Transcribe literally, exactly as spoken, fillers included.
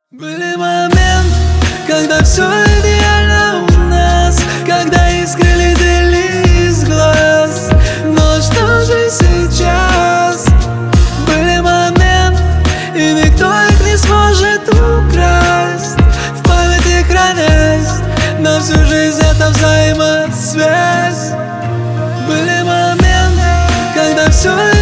Были моменты, когда все идеально у нас, когда искры летели из глаз. Но что же сейчас? Были моменты, и никто их не сможет украсть. В памяти хранясь, на всю жизнь это взаимосвязь. Были моменты, когда все